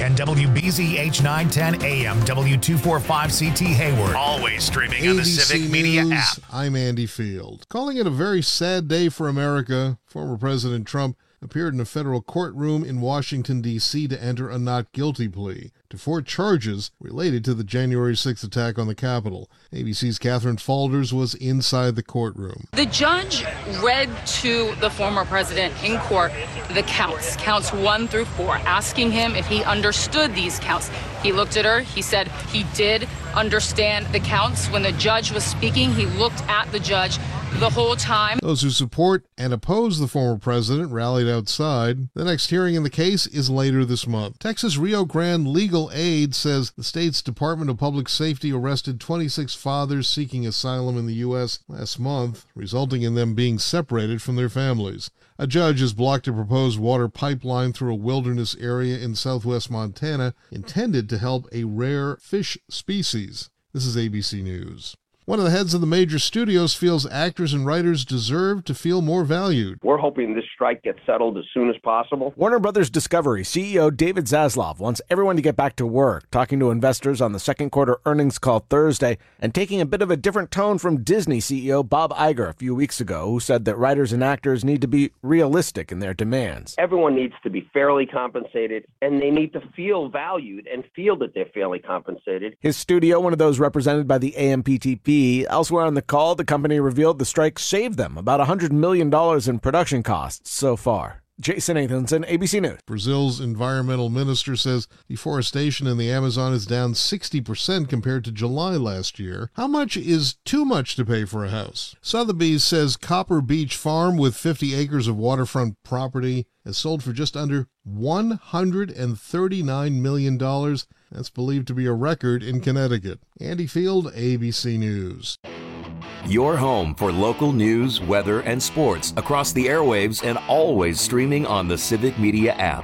and WBZ H910 AM W245CT Hayward. Always streaming on the Civic Media app. I'm Andy Field. Calling it a very sad day for America, former President Trump appeared in a federal courtroom in Washington, D.C. to enter a not guilty plea to 4 charges related to the January 6th attack on the Capitol. ABC's Catherine Falders was inside the courtroom. The judge read to the former president in court the counts 1 through 4, asking him if he understood these counts. He looked at her. He said he did understand the counts. When the judge was speaking, he looked at the judge the whole time. Those who support and oppose the former president rallied outside. The next hearing in the case is later this month. Texas Rio Grande Legal Aid says the state's Department of Public Safety arrested 26 fathers seeking asylum in the U.S. last month, resulting in them being separated from their families. A judge has blocked a proposed water pipeline through a wilderness area in southwest Montana intended to help a rare fish species. This is ABC News. One of the heads of the major studios feels actors and writers deserve to feel more valued. We're hoping this strike gets settled as soon as possible. Warner Brothers Discovery CEO David Zaslav wants everyone to get back to work, talking to investors on the second quarter earnings call Thursday, and taking a bit of a different tone from Disney CEO Bob Iger a few weeks ago, who said that writers and actors need to be realistic in their demands. Everyone needs to be fairly compensated, and they need to feel valued and feel that they're fairly compensated. His studio, one of those represented by the AMPTP. Elsewhere on the call, the company revealed the strike saved them about $100 million in production costs so far. Jason Nathanson, ABC News. Brazil's environmental minister says deforestation in the Amazon is down 60% compared to July last year. How much is too much to pay for a house? Sotheby's says Copper Beach Farm, with 50 acres of waterfront property, has sold for just under $139 million. That's believed to be a record in Connecticut. Andy Field, ABC News. Your home for local news, weather, and sports across the airwaves and always streaming on the Civic Media app.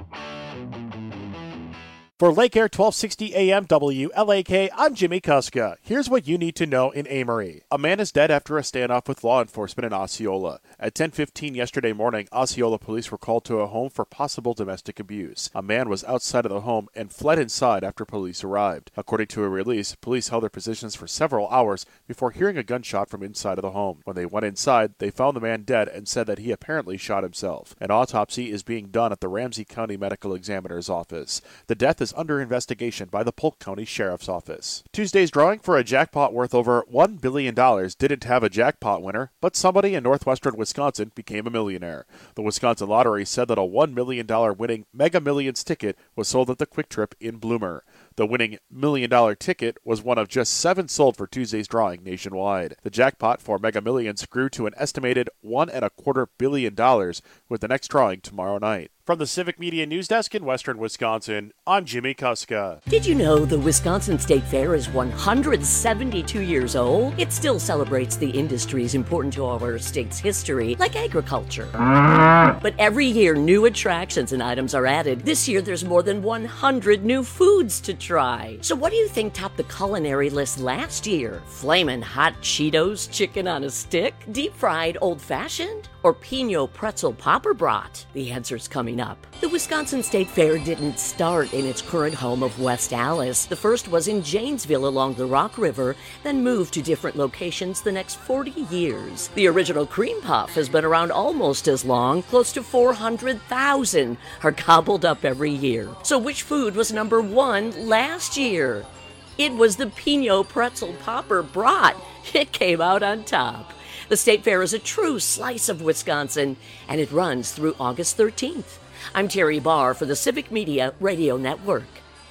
For Lake Air 1260 AM WLAK, I'm Jimmy Kuska. Here's what you need to know in Amory. A man is dead after a standoff with law enforcement in Osceola. At 10:15 yesterday morning, Osceola police were called to a home for possible domestic abuse. A man was outside of the home and fled inside after police arrived. According to a release, police held their positions for several hours before hearing a gunshot from inside of the home. When they went inside, they found the man dead and said that he apparently shot himself. An autopsy is being done at the Ramsey County Medical Examiner's office. The death is under investigation by the Polk County Sheriff's Office. Tuesday's drawing for a jackpot worth over $1 billion didn't have a jackpot winner, but somebody in northwestern Wisconsin became a millionaire. The Wisconsin Lottery said that a $1 million winning Mega Millions ticket was sold at the Quick Trip in Bloomer. The winning $1 million ticket was one of just 7 sold for Tuesday's drawing nationwide. The jackpot for Mega Millions grew to an estimated $1.25 billion with the next drawing tomorrow night. From the Civic Media News Desk in Western Wisconsin, I'm Jimmy Kuska. Did you know the Wisconsin State Fair is 172 years old? It still celebrates the industries important to our state's history, like agriculture. But every year, new attractions and items are added. This year, there's more than 100 new foods to try. So what do you think topped the culinary list last year? Flamin' hot Cheetos chicken on a stick? Deep-fried old-fashioned? Or Pinot pretzel popper brat? The answer's coming up. The Wisconsin State Fair didn't start in its current home of West Allis. The first was in Janesville along the Rock River, then moved to different locations the next 40 years. The original cream puff has been around almost as long. Close to 400,000 are gobbled up every year. So which food was number 1 last year? It was the Pinot pretzel popper brat. It came out on top. The State Fair is a true slice of Wisconsin, and it runs through August 13th. I'm Terry Barr for the Civic Media Radio Network.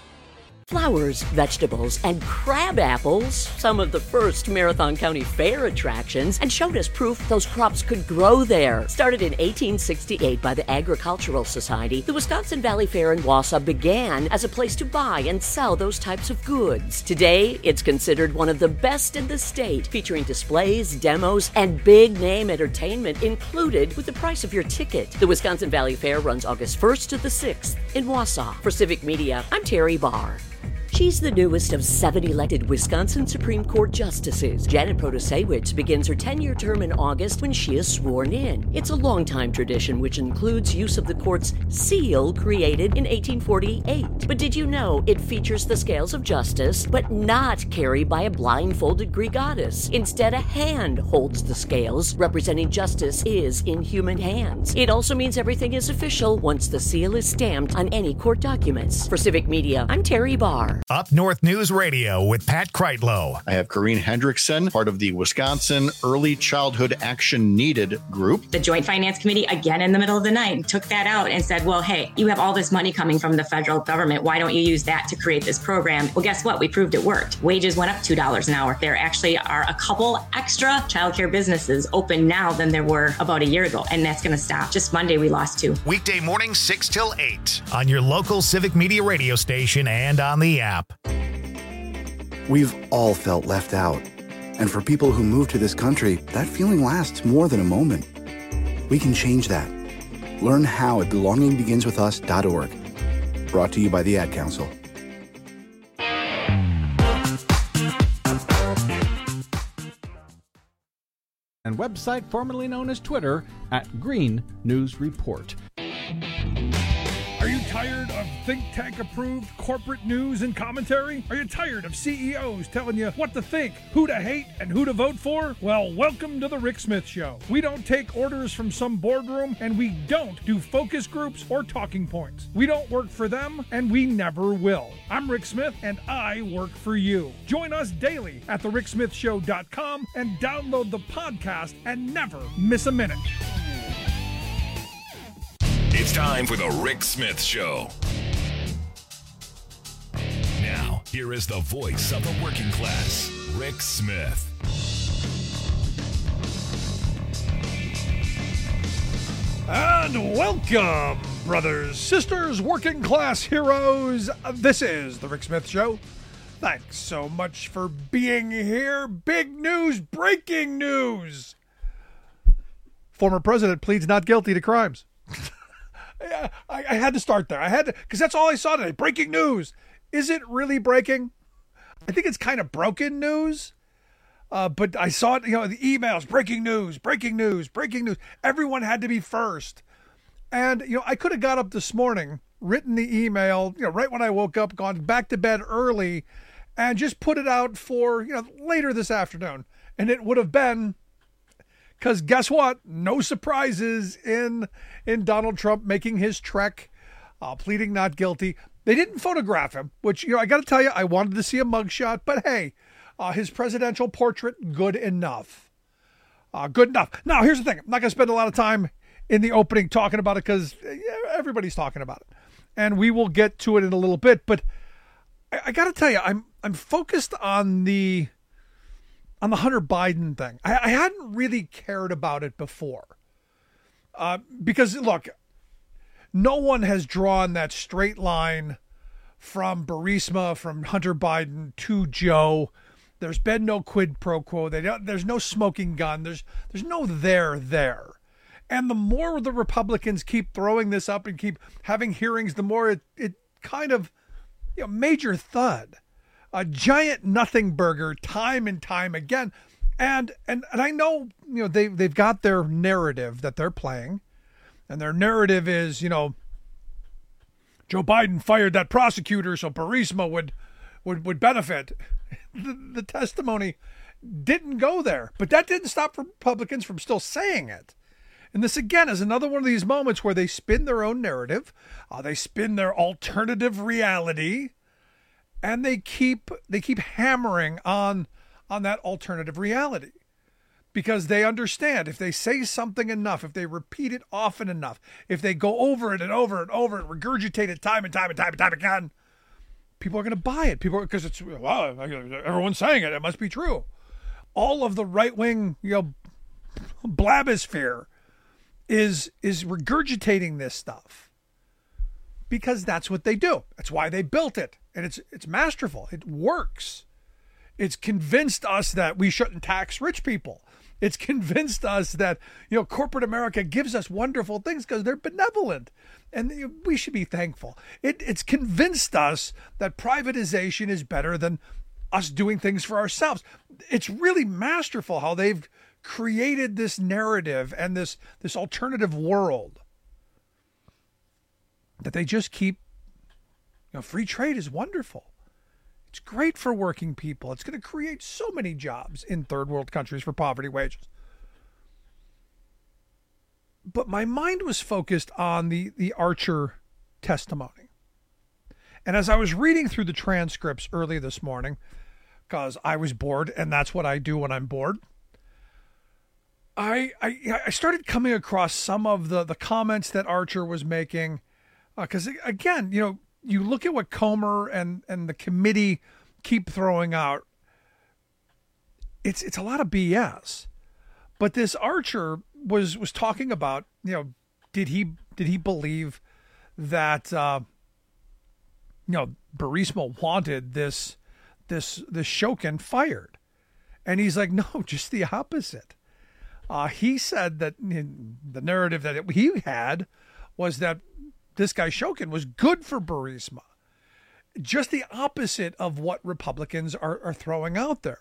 Flowers, vegetables, and crab apples, some of the first Marathon County Fair attractions, and showed us proof those crops could grow there. Started in 1868 by the Agricultural Society, the Wisconsin Valley Fair in Wausau began as a place to buy and sell those types of goods. Today, it's considered one of the best in the state, featuring displays, demos, and big-name entertainment included with the price of your ticket. The Wisconsin Valley Fair runs August 1st to the 6th in Wausau. For Civic Media, I'm Terry Barr. She's the newest of 7 elected Wisconsin Supreme Court justices. Janet Protasiewicz begins her 10-year term in August when she is sworn in. It's a long-time tradition which includes use of the court's seal created in 1848. But did you know it features the scales of justice, but not carried by a blindfolded Greek goddess? Instead, a hand holds the scales, representing justice is in human hands. It also means everything is official once the seal is stamped on any court documents. For Civic Media, I'm Terry Barr. Up North News Radio with Pat Kreitlow. I have Corrine Hendrickson, part of the Wisconsin Early Childhood Action Needed group. The Joint Finance Committee, again in the middle of the night, took that out and said, well, hey, you have all this money coming from the federal government. Why don't you use that to create this program? Well, guess what? We proved it worked. Wages went up $2 an hour. There actually are a couple extra childcare businesses open now than there were about a year ago, and that's going to stop. Just Monday, we lost 2. Weekday mornings 6 till 8 on your local Civic Media radio station and on the app. We've all felt left out. And for people who move to this country, that feeling lasts more than a moment. We can change that. Learn how at belongingbeginswithus.org. Brought to you by the Ad Council. And website formerly known as Twitter at Green News Report. Are you tired of think tank approved corporate news and commentary? Are you tired of CEOs telling you what to think, who to hate, and who to vote for? Well, welcome to the Rick Smith Show. We don't take orders from some boardroom, and we don't do focus groups or talking points. We don't work for them, and we never will. I'm Rick Smith, and I work for you. Join us daily at thericksmithshow.com and download the podcast and never miss a minute. It's time for the Rick Smith Show. Now, here is the voice of the working class, Rick Smith. And welcome, brothers, sisters, working class heroes. This is the Rick Smith Show. Thanks so much for being here. Big news, breaking news. Former president pleads not guilty to crimes. I had to start there. I had to, because that's all I saw today. Breaking news. Is it really breaking? I think it's kind of broken news. But I saw it, the emails, breaking news, breaking news, breaking news. Everyone had to be first. And, I could have got up this morning, written the email, right when I woke up, gone back to bed early, and just put it out for, later this afternoon. And it would have been, because guess what? No surprises in Donald Trump making his trek, pleading not guilty. They didn't photograph him, which, I got to tell you, I wanted to see a mugshot, but hey, his presidential portrait, good enough. Good enough. Now, here's the thing. I'm not going to spend a lot of time in the opening talking about it because everybody's talking about it. And we will get to it in a little bit, but I got to tell you, I'm focused on the Hunter Biden thing. I hadn't really cared about it before. Because, look, no one has drawn that straight line from Burisma, from Hunter Biden to Joe. There's been no quid pro quo. There's no smoking gun. There's no there. And the more the Republicans keep throwing this up and keep having hearings, the more it kind of, major thud. A giant nothing burger time and time again. And I know, they've got their narrative that they're playing. And their narrative is, Joe Biden fired that prosecutor so Burisma would benefit. The testimony didn't go there. But that didn't stop Republicans from still saying it. And this, again, is another one of these moments where they spin their own narrative. They spin their alternative reality. And they keep hammering on that alternative reality because they understand if they say something enough, if they repeat it often enough, if they go over it and over and over and regurgitate it time and time again, people are going to buy it. Because it's, well, everyone's saying it. It must be true. All of the right-wing, blabosphere is regurgitating this stuff because that's what they do. That's why they built it. And it's masterful. It works. It's convinced us that we shouldn't tax rich people. It's convinced us that, corporate America gives us wonderful things because they're benevolent, and we should be thankful. It's convinced us that privatization is better than us doing things for ourselves. It's really masterful how they've created this narrative and this alternative world that they just keep. Free trade is wonderful. It's great for working people. It's going to create so many jobs in third world countries for poverty wages. But my mind was focused on the Archer testimony. And as I was reading through the transcripts early this morning, because I was bored, and that's what I do when I'm bored, I started coming across some of the comments that Archer was making. Because, again, you look at what Comer and the committee keep throwing out. It's a lot of BS. But this Archer was talking about, did he believe that Burisma wanted this Shokin fired? And he's like, no, just the opposite. He said that the narrative that he had was that this guy Shokin was good for Burisma. Just the opposite of what Republicans are throwing out there.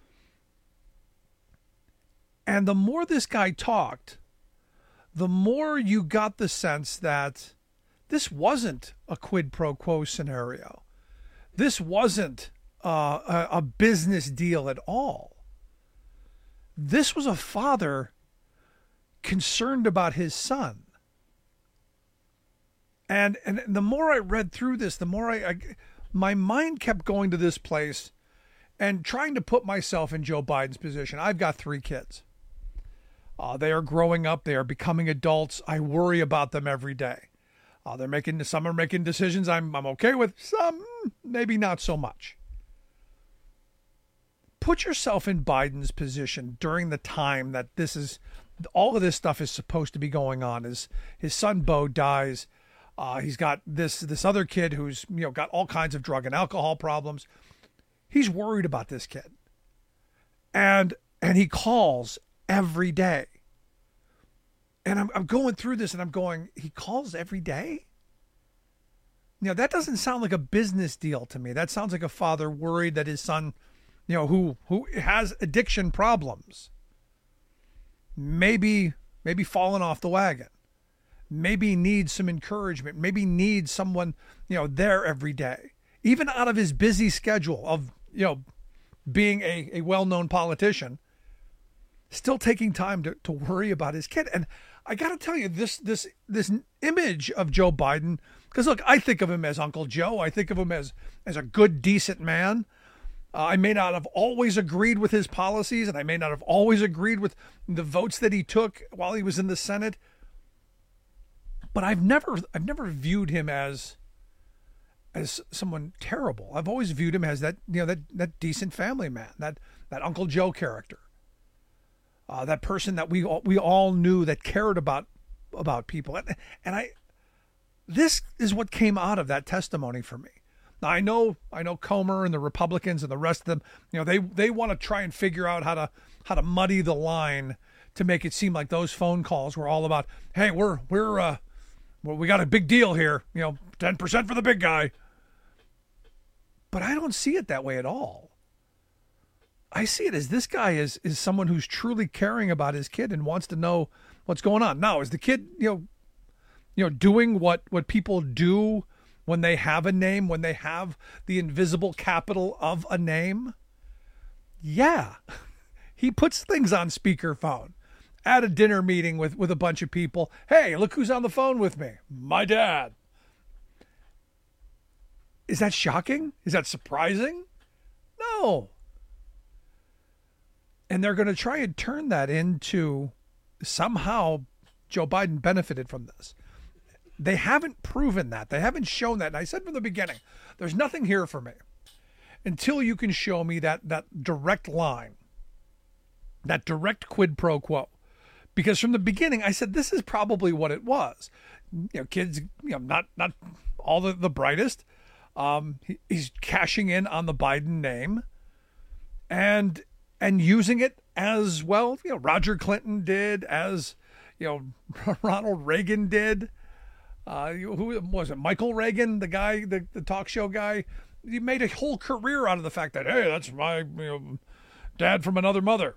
And the more this guy talked, the more you got the sense that this wasn't a quid pro quo scenario. This wasn't a business deal at all. This was a father concerned about his son. And the more I read through this, the more my mind kept going to this place and trying to put myself in Joe Biden's position. I've got 3 kids. They are growing up. They are becoming adults. I worry about them every day. Some are making decisions I'm okay with. Some, maybe not so much. Put yourself in Biden's position during the time that all of this stuff is supposed to be going on. His son Beau dies. He's got this other kid who's got all kinds of drug and alcohol problems. He's worried about this kid, and he calls every day. And I'm going through this, and I'm going, he calls every day? That doesn't sound like a business deal to me. That sounds like a father worried that his son, who has addiction problems, maybe fallen off the wagon. Maybe needs some encouragement, maybe needs someone, there every day, even out of his busy schedule of, being a well-known politician, still taking time to worry about his kid. And I got to tell you, this image of Joe Biden, because look, I think of him as Uncle Joe. I think of him as a good, decent man. I may not have always agreed with his policies, and I may not have always agreed with the votes that he took while he was in the Senate. But I've never viewed him as someone terrible. I've always viewed him as that decent family man, that Uncle Joe character, that person that we all knew that cared about people. And this is what came out of that testimony for me. Now I know Comer and the Republicans and the rest of them, they want to try and figure out how to muddy the line to make it seem like those phone calls were all about, hey, we got a big deal here, 10% for the big guy. But I don't see it that way at all. I see it as this guy is someone who's truly caring about his kid and wants to know what's going on. Now, is the kid, doing what people do when they have a name, when they have the invisible capital of a name? Yeah. He puts things on speakerphone. At a dinner meeting with a bunch of people. Hey, look who's on the phone with me. My dad. Is that shocking? Is that surprising? No. And they're going to try and turn that into somehow Joe Biden benefited from this. They haven't proven that. They haven't shown that. And I said from the beginning, there's nothing here for me until you can show me that direct line, that direct quid pro quo. Because from the beginning, I said, this is probably what it was. Kids, not all the brightest. He's cashing in on the Biden name and using it as well, Roger Clinton did, as, Ronald Reagan did. Who was it? Michael Reagan, the guy, the talk show guy. He made a whole career out of the fact that, hey, that's my dad from another mother.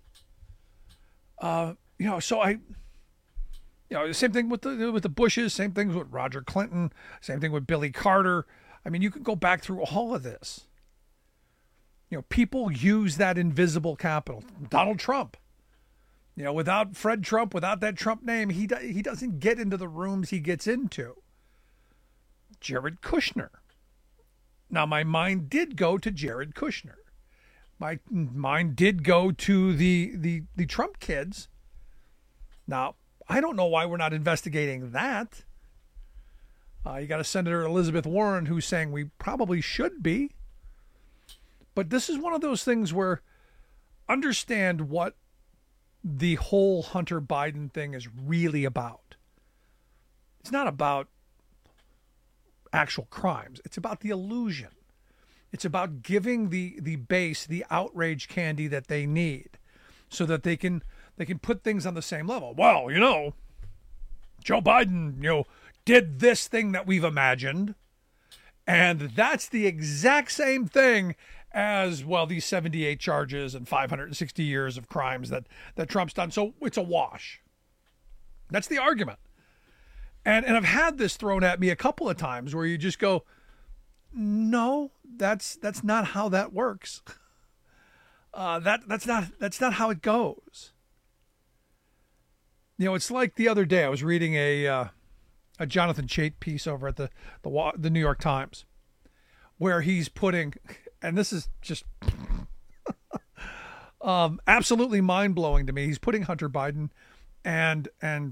So same thing with the Bushes, same thing with Roger Clinton, same thing with Billy Carter. I mean, you can go back through all of this. People use that invisible capital. Donald Trump. Without Fred Trump, without that Trump name, he doesn't get into the rooms he gets into. Jared Kushner. Now, my mind did go to Jared Kushner. My mind did go to the Trump kids. Now, I don't know why we're not investigating that. You got a Senator Elizabeth Warren who's saying we probably should be. But this is one of those things where understand what the whole Hunter Biden thing is really about. It's not about actual crimes. It's about the illusion. It's about giving the base the outrage candy that they need so that they can put things on the same level. Well, Joe Biden, did this thing that we've imagined, and that's the exact same thing as, well, these 78 charges and 560 years of crimes that Trump's done. So it's a wash. That's the argument. And I've had this thrown at me a couple of times where you just go, no, that's not how that works. That's not how it goes. It's like the other day I was reading a Jonathan Chait piece over at the New York Times, where he's putting, and this is just absolutely mind-blowing to me. He's putting Hunter Biden and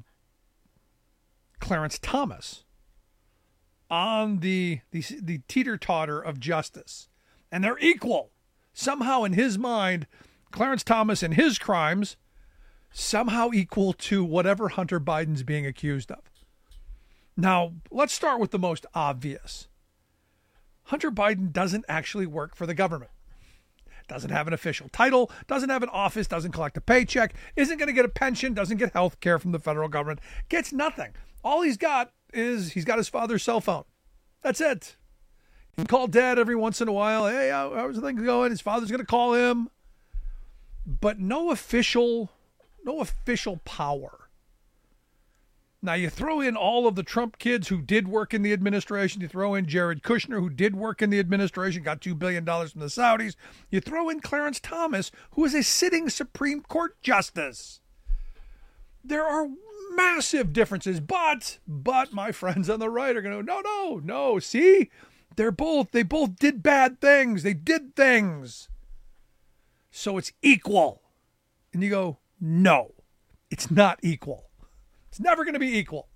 Clarence Thomas on the teeter-totter of justice. And they're equal. Somehow in his mind, Clarence Thomas and his crimes somehow equal to whatever Hunter Biden's being accused of. Now, let's start with the most obvious. Hunter Biden doesn't actually work for the government. Doesn't have an official title, doesn't have an office, doesn't collect a paycheck, isn't going to get a pension, doesn't get health care from the federal government, gets nothing. All he's got is he's got his father's cell phone. That's it. He can call dad every once in a while. Hey, how's things going? His father's going to call him. But no official power. Now, you throw in all of the Trump kids who did work in the administration. You throw in Jared Kushner, who did work in the administration, got $2 billion from the Saudis. You throw in Clarence Thomas, who is a sitting Supreme Court justice. There are massive differences, but my friends on the right are going to go, no, see? They both did bad things. They did things. So it's equal. And you go, no, it's not equal. It's never going to be equal.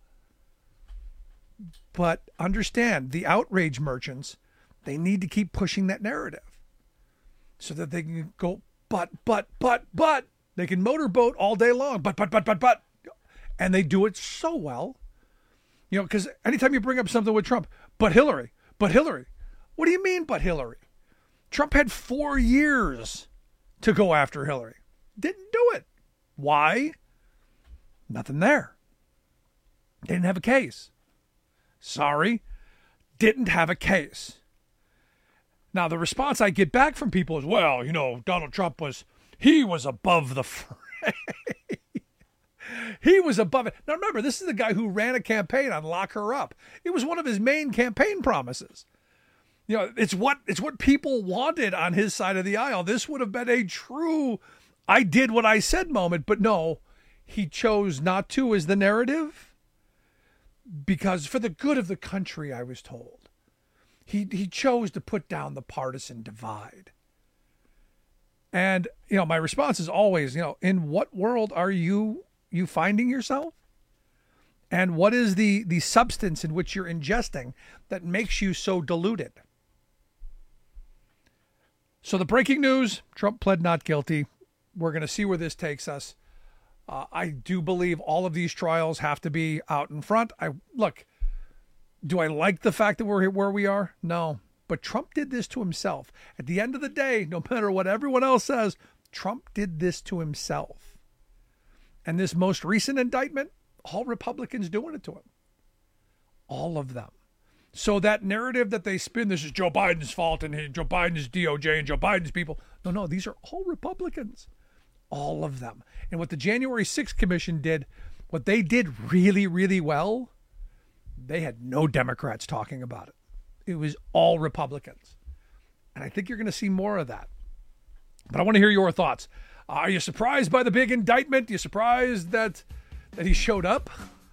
But understand, the outrage merchants, they need to keep pushing that narrative so that they can go, but. They can motorboat all day long, but. And they do it so well. Because anytime you bring up something with Trump, but Hillary. What do you mean, but Hillary? Trump had 4 years to go after Hillary. Didn't do it. Why? Nothing there. Didn't have a case. Sorry. Didn't have a case. Now, the response I get back from people is, well, Donald Trump was above the fray. He was above it. Now, remember, this is the guy who ran a campaign on Lock Her Up. It was one of his main campaign promises. It's what people wanted on his side of the aisle. This would have been a true, I did what I said moment, but no, he chose not to as the narrative because for the good of the country, I was told. He chose to put down the partisan divide. And, my response is always, in what world are you finding yourself? And what is the substance in which you're ingesting that makes you so deluded? So the breaking news, Trump pled not guilty. We're going to see where this takes us. I do believe all of these trials have to be out in front. Do I like the fact that we're where we are? No. But Trump did this to himself. At the end of the day, no matter what everyone else says, Trump did this to himself. And this most recent indictment, all Republicans doing it to him. All of them. So that narrative that they spin, this is Joe Biden's fault and Joe Biden's DOJ and Joe Biden's people. No, these are all Republicans. All of them. And what the January 6th Commission did, what they did really, really well, they had no Democrats talking about it. It was all Republicans. And I think you're going to see more of that. But I want to hear your thoughts. Are you surprised by the big indictment? Are you surprised that he showed up?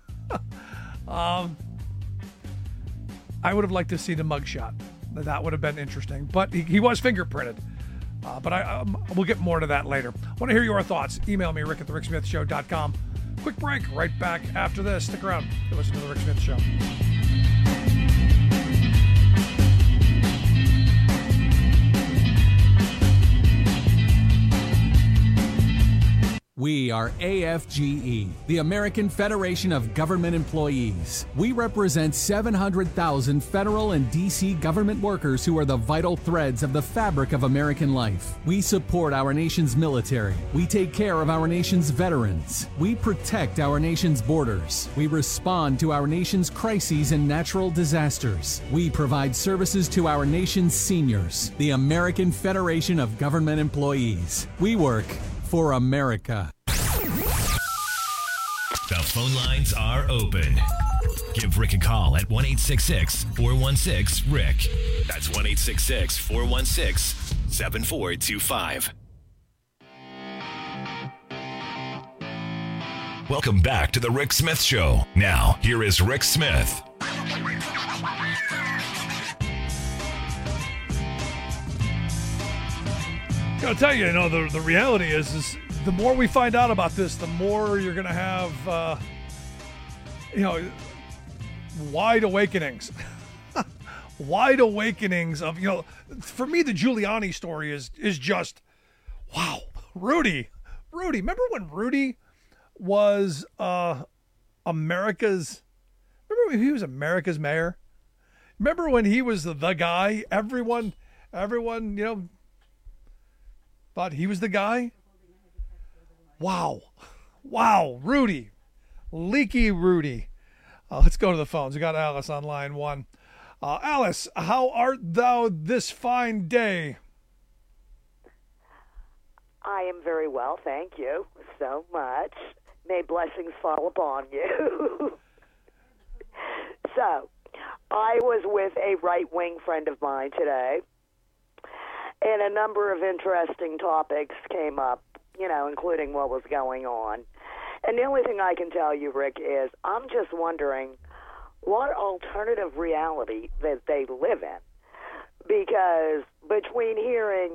I would have liked to see the mugshot. That would have been interesting. But he was fingerprinted. But we'll get more to that later. I want to hear your thoughts. Email me, rick@thericksmithshow.com. Quick break, right back after this. Stick around. You're listening to The Rick Smith Show. We are AFGE, the American Federation of Government Employees. We represent 700,000 federal and D.C. government workers who are the vital threads of the fabric of American life. We support our nation's military. We take care of our nation's veterans. We protect our nation's borders. We respond to our nation's crises and natural disasters. We provide services to our nation's seniors. The American Federation of Government Employees. We work for America. The phone lines are open. Give Rick a call at 1-866-416-RICK. That's 1-866-416-7425. Welcome back to the Rick Smith Show. Now, here is Rick Smith. I'll tell you, the reality is the more we find out about this, the more you're going to have, wide awakenings. Wide awakenings of, for me, the Giuliani story is just, wow. Rudy. Remember when Rudy was America's mayor? Remember when he was the guy? Everyone, thought he was the guy? Wow, Rudy. Leaky Rudy. Let's go to the phones. We got Alice on line one. Alice, how art thou this fine day? I am very well, thank you so much. May blessings fall upon you. So, I was with a right-wing friend of mine today, and a number of interesting topics came up, including what was going on. And the only thing I can tell you, Rick, is I'm just wondering what alternative reality that they live in. Because between hearing,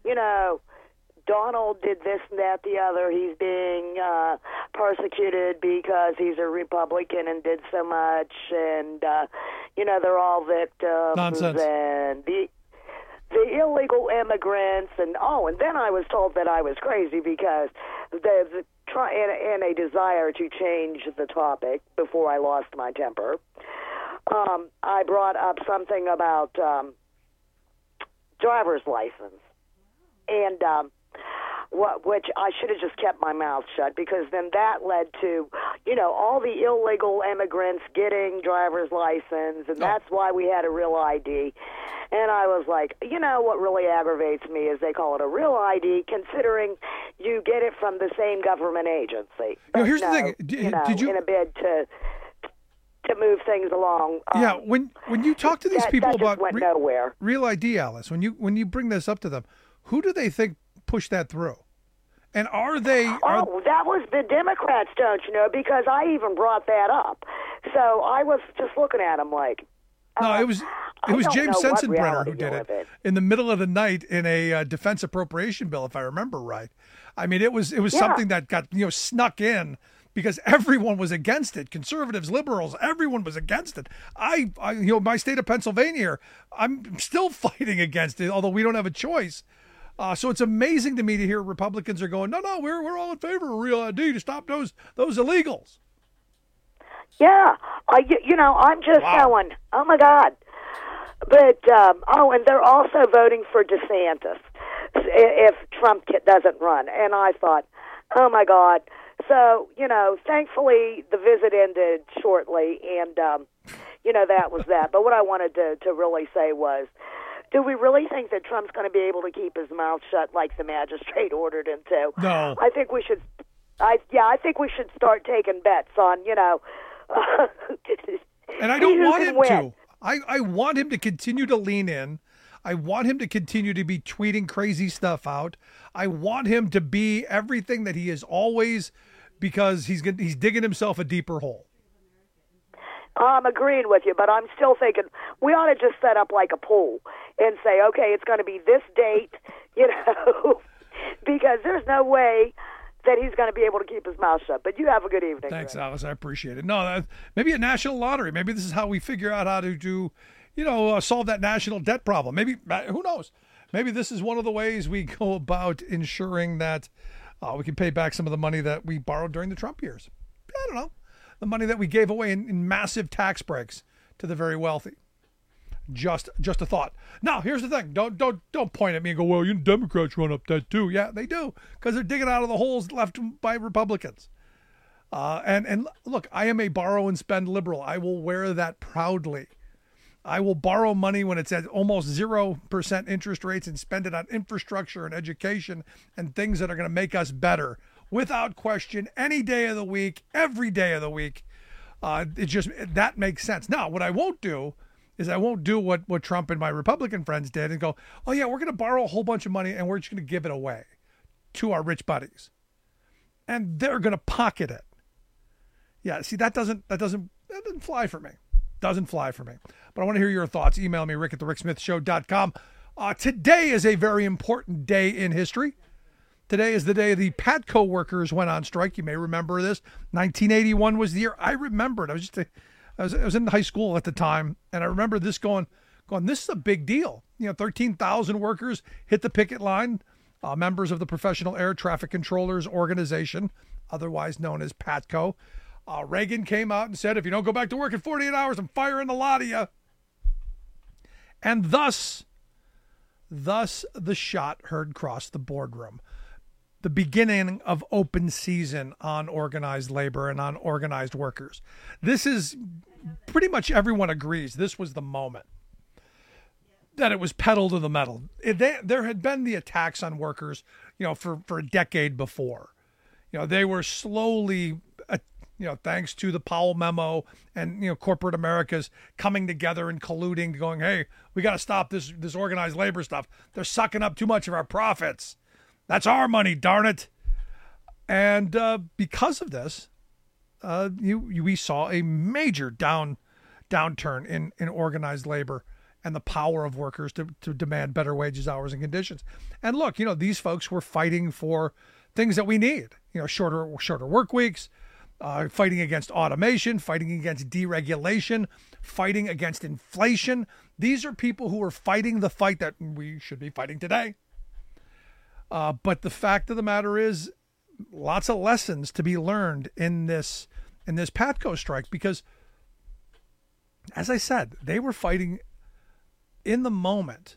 Donald did this and that, the other, he's being persecuted because he's a Republican and did so much, and, they're all victims. Nonsense. And the illegal immigrants, and then I was told that I was crazy because in a desire to change the topic before I lost my temper, I brought up something about driver's license, and which I should have just kept my mouth shut, because then that led to, all the illegal immigrants getting driver's license, and that's why we had a real ID. And I was like, what really aggravates me is they call it a real ID, considering you get it from the same government agency. But here's the thing. Did you, in a bid to move things along? When you talk to these people about nowhere. Real ID, Alice, when you bring this up to them, who do they think pushed that through? And are they... that was the Democrats, don't you know, because I even brought that up. So I was just looking at them like... No, it was James Sensenbrenner who did it in the middle of the night in a defense appropriation bill, if I remember right. I mean, it was something that got snuck in because everyone was against it. Conservatives, liberals, everyone was against it. I my state of Pennsylvania, I'm still fighting against it, although we don't have a choice. So it's amazing to me to hear Republicans are going, no, we're all in favor of real ID to stop those illegals. Yeah, I'm just going, oh my God. But, and they're also voting for DeSantis. if Trump doesn't run. And I thought, oh my God. So, thankfully the visit ended shortly, and, that was that. But what I wanted to really say was, do we really think that Trump's going to be able to keep his mouth shut like the magistrate ordered him to? No. I think we should. I think we should start taking bets on, And I don't want him to. I want him to continue to lean in. I want him to continue to be tweeting crazy stuff out. I want him to be everything that he is always, because he's digging himself a deeper hole. I'm agreeing with you, but I'm still thinking we ought to just set up like a pool and say, okay, it's going to be this date, because there's no way that he's going to be able to keep his mouth shut. But you have a good evening. Thanks, Alice. I appreciate it. No, maybe a national lottery. Maybe this is how we figure out how to do, solve that national debt problem. Maybe, who knows? Maybe this is one of the ways we go about ensuring that we can pay back some of the money that we borrowed during the Trump years. I don't know. The money that we gave away in massive tax breaks to the very wealthy. Just a thought. Now, here's the thing. Don't point at me and go, well, Democrats run up that too. Yeah, they do, because they're digging out of the holes left by Republicans. And look, I am a borrow and spend liberal. I will wear that proudly. I will borrow money when it's at almost 0% interest rates and spend it on infrastructure and education and things that are going to make us better, without question, any day of the week, every day of the week. That makes sense. Now, what I won't do is I won't do what Trump and my Republican friends did and go, oh yeah, we're going to borrow a whole bunch of money and we're just going to give it away to our rich buddies, and they're going to pocket it. Yeah, see, that doesn't fly for me. Doesn't fly for me. But I want to hear your thoughts. Email me, rick@thericksmithshow.com. Today is a very important day in history. Today is the day the Patco workers went on strike. You may remember this. 1981 was the year. I remember it. I was in high school at the time, and I remember this going, this is a big deal. 13,000 workers hit the picket line, members of the Professional Air Traffic Controllers Organization, otherwise known as Patco. Reagan came out and said, if you don't go back to work in 48 hours, I'm firing a lot of you. And thus the shot heard across the boardroom. The beginning of open season on organized labor and on organized workers. This is pretty much everyone agrees this was the moment that it was pedal to the metal. There had been the attacks on workers, for a decade before. They were slowly, thanks to the Powell memo and, corporate America's coming together and colluding, going, hey, we got to stop this organized labor stuff. They're sucking up too much of our profits. That's our money, darn it. And because of this, we saw a major downturn in organized labor and the power of workers to demand better wages, hours, and conditions. And look, these folks were fighting for things that we need. Shorter work weeks, fighting against automation, fighting against deregulation, fighting against inflation. These are people who are fighting the fight that we should be fighting today. But the fact of the matter is, lots of lessons to be learned in this Patco strike, because, as I said, they were fighting in the moment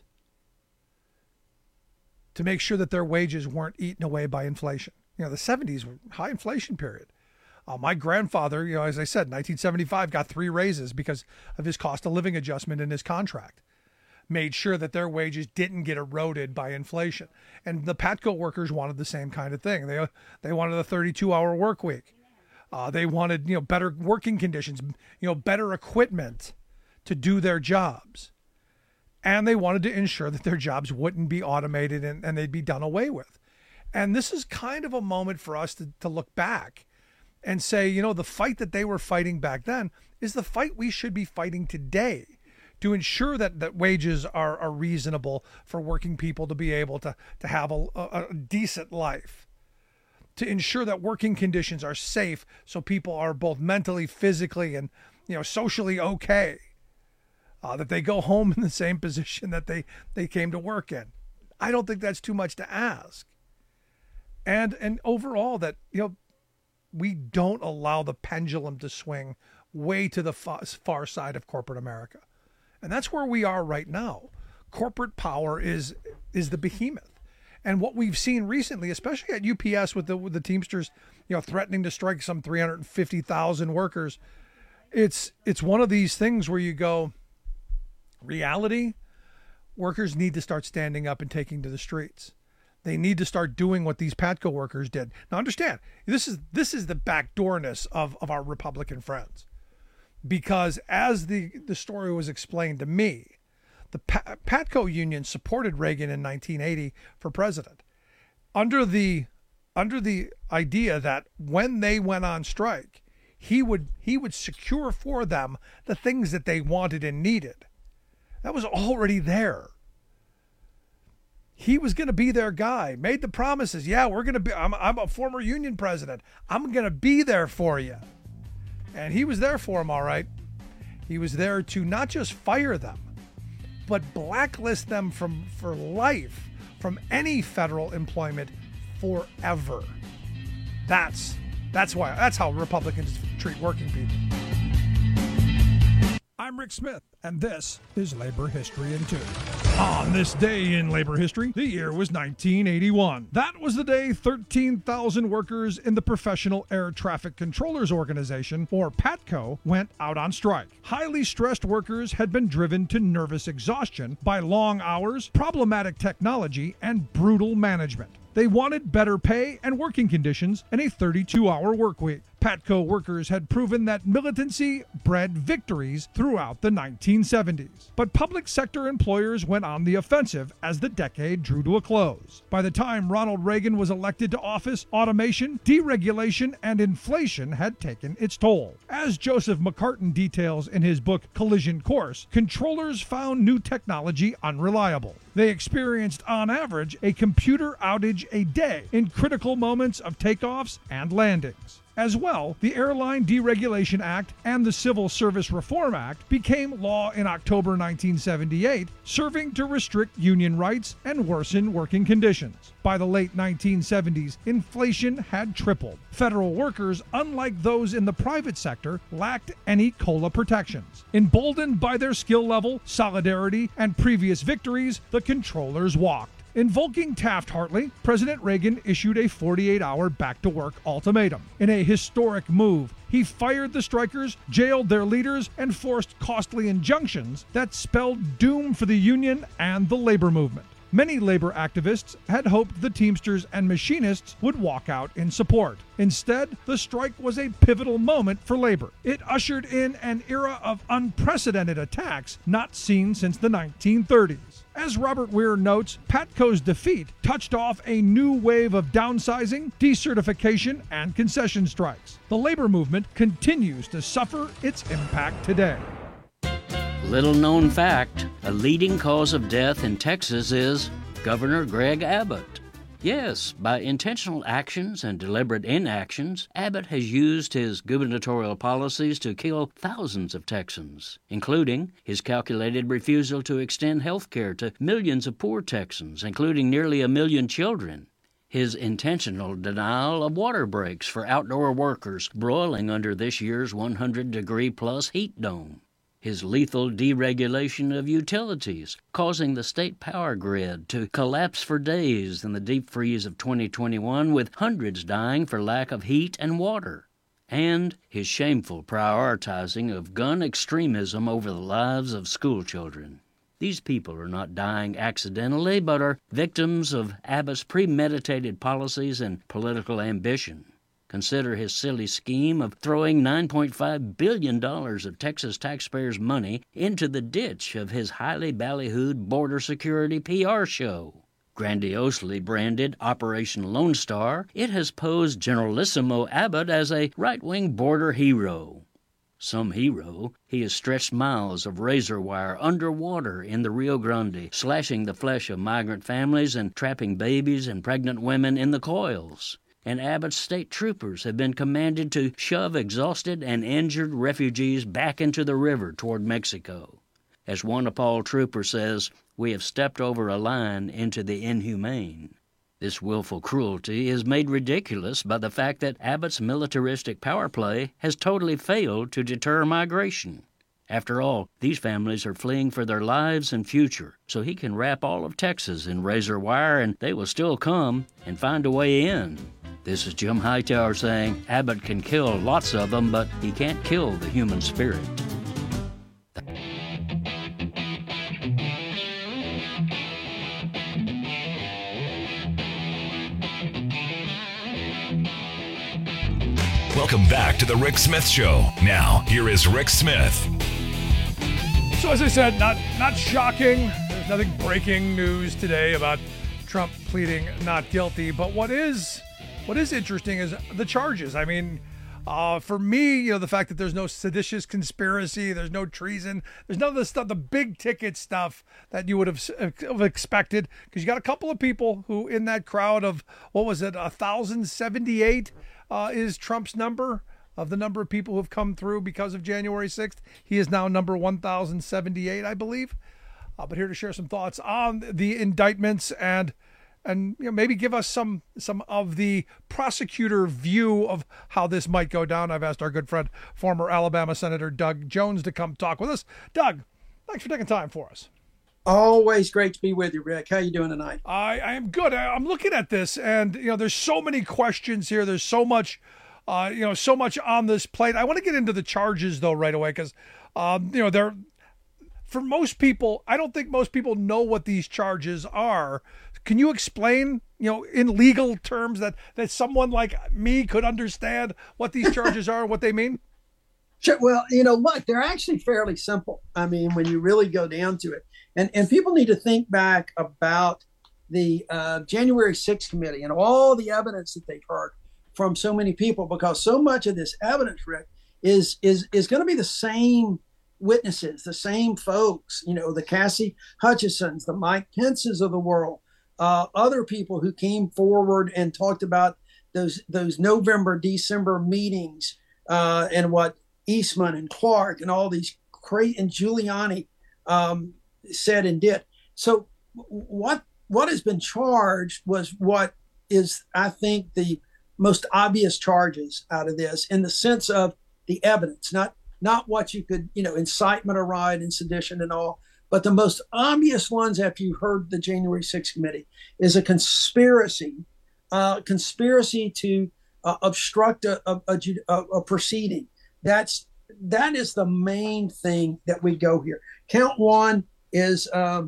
to make sure that their wages weren't eaten away by inflation. The 70s were high inflation period. My grandfather, as I said, 1975 got 3 raises because of his cost of living adjustment in his contract. Made sure that their wages didn't get eroded by inflation. And the Patco workers wanted the same kind of thing. They wanted a 32-hour work week. They wanted, better working conditions, better equipment to do their jobs. And they wanted to ensure that their jobs wouldn't be automated and they'd be done away with. And this is kind of a moment for us to look back and say, the fight that they were fighting back then is the fight we should be fighting today, to ensure that wages are reasonable for working people to be able to have a decent life, to ensure that working conditions are safe so people are both mentally, physically, and socially okay, that they go home in the same position that they came to work in. I don't think that's too much to ask. And overall that, we don't allow the pendulum to swing way to the far side of corporate America. And that's where we are right now. Corporate power is the behemoth. And what we've seen recently, especially at UPS with the Teamsters, threatening to strike some 350,000 workers, it's one of these things where you go, reality, workers need to start standing up and taking to the streets. They need to start doing what these Patco workers did. Now understand, this is the backdoorness of our Republican friends. Because as the story was explained to me, the Patco union supported Reagan in 1980 for president under the idea that when they went on strike, he would secure for them the things that they wanted and needed. That was already there. He was going to be their guy, made the promises. Yeah, I'm a former union president. I'm going to be there for you. And he was there for them, all right. He was there to not just fire them, but blacklist them for life from any federal employment forever. That's how Republicans treat working people. I'm Rick Smith, and this is Labor History in 2. On this day in labor history, the year was 1981. That was the day 13,000 workers in the Professional Air Traffic Controllers Organization, or PATCO, went out on strike. Highly stressed workers had been driven to nervous exhaustion by long hours, problematic technology, and brutal management. They wanted better pay and working conditions and a 32-hour work week. PATCO workers had proven that militancy bred victories throughout the 1970s. But public sector employers went on the offensive as the decade drew to a close. By the time Ronald Reagan was elected to office, automation, deregulation, and inflation had taken its toll. As Joseph McCartin details in his book Collision Course, controllers found new technology unreliable. They experienced, on average, a computer outage a day in critical moments of takeoffs and landings. As well, the Airline Deregulation Act and the Civil Service Reform Act became law in October 1978, serving to restrict union rights and worsen working conditions. By the late 1970s, inflation had tripled. Federal workers, unlike those in the private sector, lacked any COLA protections. Emboldened by their skill level, solidarity, and previous victories, the controllers walked. Invoking Taft-Hartley, President Reagan issued a 48-hour back-to-work ultimatum. In a historic move, he fired the strikers, jailed their leaders, and forced costly injunctions that spelled doom for the union and the labor movement. Many labor activists had hoped the Teamsters and machinists would walk out in support. Instead, the strike was a pivotal moment for labor. It ushered in an era of unprecedented attacks not seen since the 1930s. As Robert Weir notes, PATCO's defeat touched off a new wave of downsizing, decertification, and concession strikes. The labor movement continues to suffer its impact today. Little known fact, a leading cause of death in Texas is Governor Greg Abbott. Yes, by intentional actions and deliberate inactions, Abbott has used his gubernatorial policies to kill thousands of Texans, including his calculated refusal to extend health care to millions of poor Texans, including nearly 1 million children. His intentional denial of water breaks for outdoor workers broiling under this year's 100-degree-plus heat dome. His lethal deregulation of utilities, causing the state power grid to collapse for days in the deep freeze of 2021, with hundreds dying for lack of heat and water. And his shameful prioritizing of gun extremism over the lives of school children. These people are not dying accidentally, but are victims of Abbott's premeditated policies and political ambition. Consider his silly scheme of throwing $9.5 billion of Texas taxpayers' money into the ditch of his highly ballyhooed border security PR show. Grandiosely branded Operation Lone Star, it has posed Generalissimo Abbott as a right-wing border hero. Some hero, he has stretched miles of razor wire underwater in the Rio Grande, slashing the flesh of migrant families and trapping babies and pregnant women in the coils. And Abbott's state troopers have been commanded to shove exhausted and injured refugees back into the river toward Mexico. As one appalled trooper says, "We have stepped over a line into the inhumane." This willful cruelty is made ridiculous by the fact that Abbott's militaristic power play has totally failed to deter migration. After all, these families are fleeing for their lives and future, so he can wrap all of Texas in razor wire and they will still come and find a way in. This is Jim Hightower saying Abbott can kill lots of them, but he can't kill the human spirit. Welcome back to the Rick Smith Show. Now, here is Rick Smith. So as I said, not shocking. There's nothing breaking news today about Trump pleading not guilty. But what is interesting is the charges. I mean, for me, the fact that there's no seditious conspiracy, there's no treason, there's none of the stuff, the big ticket stuff that you would have expected, because you got a couple of people who in that crowd of, 1,078 is Trump's number of the number of people who have come through because of January 6th. He is now number 1,078, I believe. But here to share some thoughts on the indictments and maybe give us some of the prosecutor view of how this might go down. I've asked our good friend, former Alabama Senator Doug Jones, to come talk with us. Doug, thanks for taking time for us. Always great to be with you, Rick. How you doing tonight? I am good. I'm looking at this, and there's so many questions here. There's so much, so much on this plate. I want to get into the charges though right away because, they're, for most people, I don't think most people know what these charges are. Can you explain, in legal terms that someone like me could understand what these charges are and what they mean? Sure. Well, look, they're actually fairly simple. I mean, when you really go down to it. And people need to think back about the January 6th committee and all the evidence that they've heard from so many people, because so much of this evidence, Rick, is going to be the same witnesses, the same folks, the Cassie Hutchinsons, the Mike Pences of the world, other people who came forward and talked about those November, December meetings and what Eastman and Clark and all these and Giuliani said and did. So what has been charged was what is, I think, the most obvious charges out of this in the sense of the evidence, not what you could, incitement of riot and sedition and all, but the most obvious ones after you heard the January 6th committee is a conspiracy to obstruct a proceeding. That is the main thing that we go here. Count one is,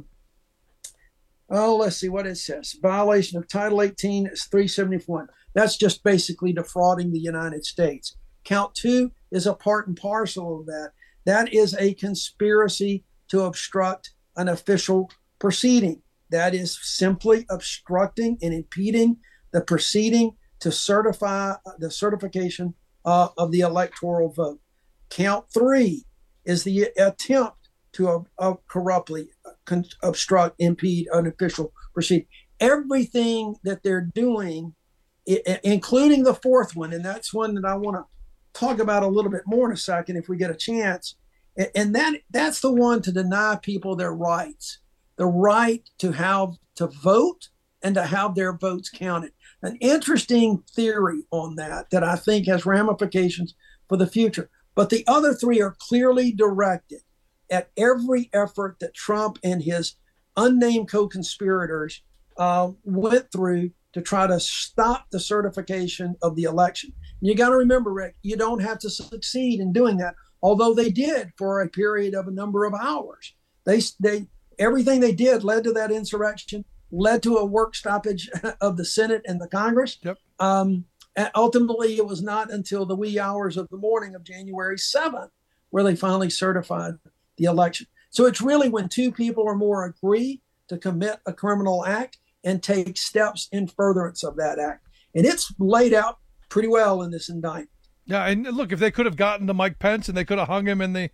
let's see what it says. Violation of Title 18 is 371. That's just basically defrauding the United States. Count two is a part and parcel of that. That is a conspiracy to obstruct an official proceeding. That is simply obstructing and impeding the proceeding to certify the certification of the electoral vote. Count three is the attempt to corruptly obstruct, impede an official proceeding. Everything that they're doing, including the fourth one, and that's one that I want to talk about a little bit more in a second if we get a chance, and that's the one to deny people their rights, the right to vote and to have their votes counted. An interesting theory on that I think has ramifications for the future. But the other three are clearly directed at every effort that Trump and his unnamed co-conspirators went through to try to stop the certification of the election. And you got to remember, Rick, you don't have to succeed in doing that, although they did for a period of a number of hours. Everything they did led to that insurrection, led to a work stoppage of the Senate and the Congress. Yep. And ultimately, it was not until the wee hours of the morning of January 7th where they finally certified the election. So it's really when two people or more agree to commit a criminal act and take steps in furtherance of that act. And it's laid out pretty well in this indictment. Yeah, and look, if they could have gotten to Mike Pence and they could have hung him in the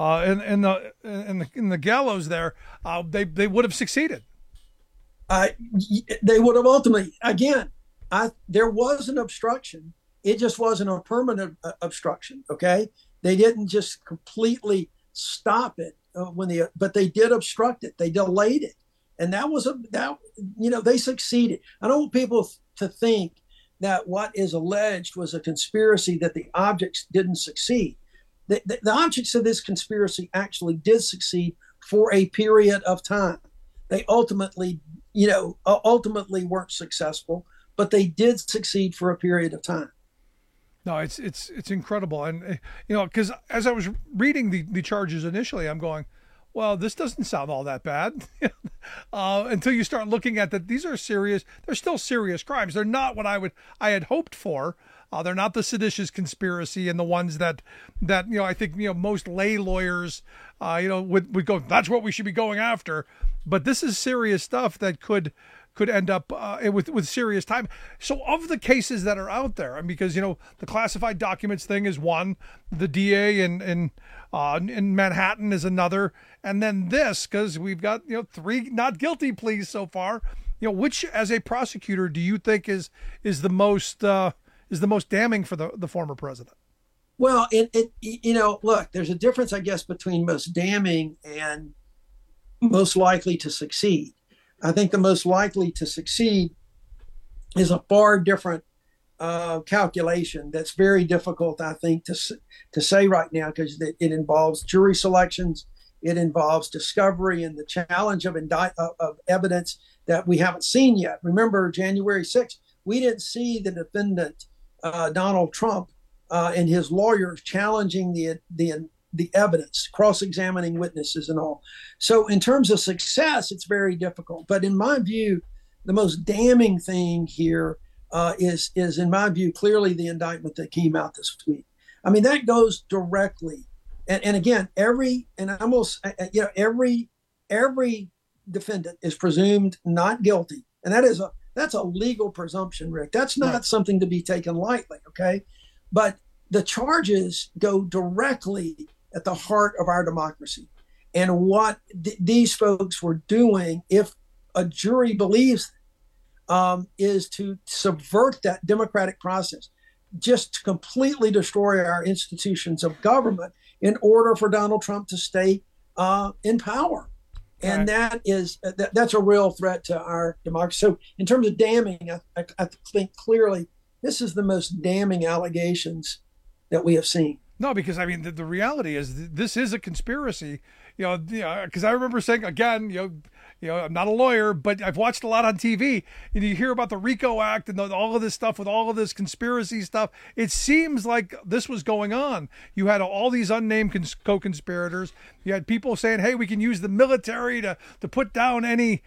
gallows there, they would have succeeded. They would have ultimately, again, there was an obstruction. It just wasn't a permanent obstruction. Okay, they didn't just completely stop it but they did obstruct it. They delayed it, and they succeeded. I don't want people to think that what is alleged was a conspiracy that the objects didn't succeed. the objects of this conspiracy actually did succeed for a period of time. They ultimately weren't successful, but they did succeed for a period of time. No, it's incredible. And, because as I was reading the charges initially, I'm going, well, this doesn't sound all that bad until you start looking at that. These are serious. They're still serious crimes. They're not what I had hoped for. They're not the seditious conspiracy and the ones that I think most lay lawyers would go, that's what we should be going after. But this is serious stuff that could end up with serious time. So of the cases that are out there, and because the classified documents thing is one, the DA in Manhattan is another, and then this, because we've got 3 not guilty pleas so far. Which, as a prosecutor, do you think is the most damning for the former president? Well, look, there's a difference, I guess, between most damning and most likely to succeed. I think the most likely to succeed is a far different calculation that's very difficult, I think, to say right now, because it involves jury selections, it involves discovery and the challenge of evidence that we haven't seen yet. Remember, January 6th, we didn't see the defendant, Donald Trump, and his lawyers challenging the evidence, cross-examining witnesses and all. So in terms of success, it's very difficult. But in my view, the most damning thing here is in my view, clearly the indictment that came out this week. I mean, that goes directly. And again, every defendant is presumed not guilty. And that's a legal presumption, Rick. That's not something to be taken lightly, okay? But the charges go directly at the heart of our democracy. And what these folks were doing, if a jury believes, is to subvert that democratic process, just to completely destroy our institutions of government in order for Donald Trump to stay in power. And that's a real threat to our democracy. So in terms of damning, I think clearly this is the most damning allegations that we have seen. No, because I mean the reality is this is a conspiracy. Because I remember saying again, I'm not a lawyer, but I've watched a lot on TV, and you hear about the RICO Act and all of this stuff with all of this conspiracy stuff. It seems like this was going on. You had all these unnamed co-conspirators. You had people saying, "Hey, we can use the military to put down any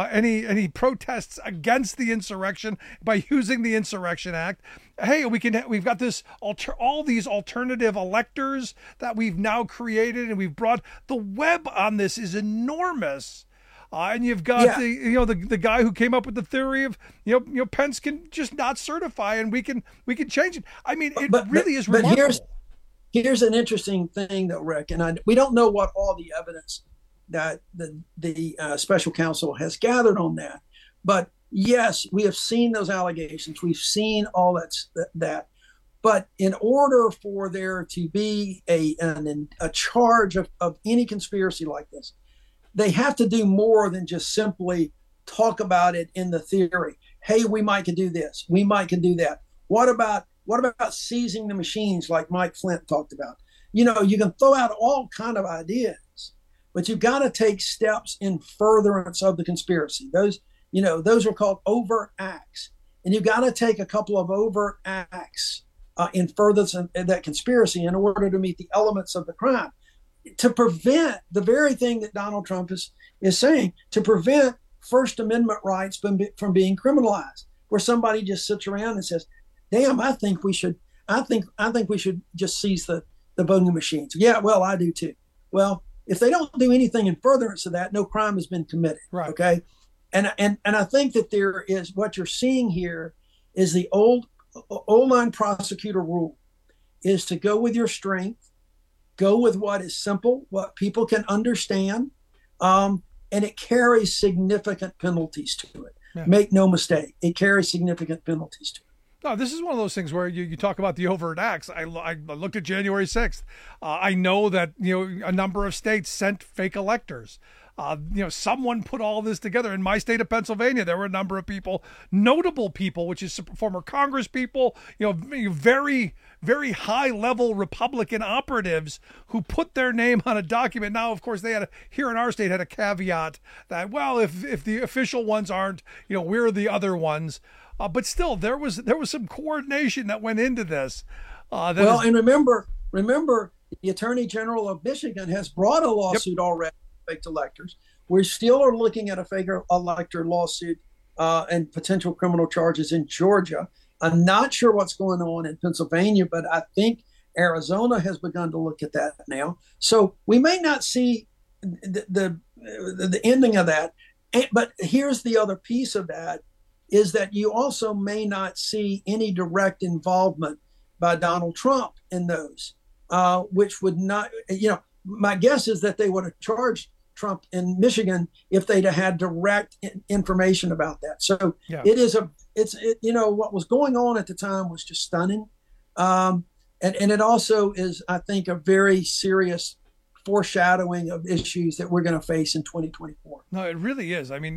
protests against the insurrection by using the Insurrection Act." Hey, we've got this all these alternative electors that we've now created, and we've brought the web on this is enormous. And you've got the guy who came up with the theory of Pence can just not certify and we can change it. I mean, it really is remarkable. But here's an interesting thing though, Rick, and we don't know what all the evidence that the special counsel has gathered on that. But yes, we have seen those allegations. We've seen all that. But in order for there to be a charge of any conspiracy like this, they have to do more than just simply talk about it in the theory. Hey, we might can do this. We might can do that. What about seizing the machines like Mike Flint talked about? You can throw out all kind of ideas, but you've got to take steps in furtherance of the conspiracy. Those are called overt acts. And you've got to take a couple of overt acts in furtherance of that conspiracy in order to meet the elements of the crime. To prevent the very thing that Donald Trump is saying, to prevent First Amendment rights from being criminalized, where somebody just sits around and says, "Damn, I think we should just seize the voting machines." Yeah, well, I do too. Well, if they don't do anything in furtherance of that, no crime has been committed. Right. Okay, and I think that there is what you're seeing here is the old line prosecutor rule is to go with your strength. Go with what is simple, what people can understand, and it carries significant penalties to it. Yeah. Make no mistake, it carries significant penalties to it. No, this is one of those things where you talk about the overt acts. I looked at January 6th. I know that a number of states sent fake electors. Someone put all this together. In my state of Pennsylvania, there were a number of people, notable people, which is former Congress people, very, very high-level Republican operatives who put their name on a document. Now, of course, they here in our state had a caveat that, well, if the official ones aren't, we're the other ones. But still, there was some coordination that went into this. And remember, the Attorney General of Michigan has brought a lawsuit already. Fake electors. We still are looking at a fake elector lawsuit and potential criminal charges in Georgia. I'm not sure what's going on in Pennsylvania, but I think Arizona has begun to look at that now. So we may not see the ending of that. But here's the other piece of that, is that you also may not see any direct involvement by Donald Trump in those, which would not, my guess is that they would have charged Trump in Michigan if they'd have had direct information about that. So what was going on at the time was just stunning. And it also is, I think, a very serious foreshadowing of issues that we're going to face in 2024. No, it really is. I mean,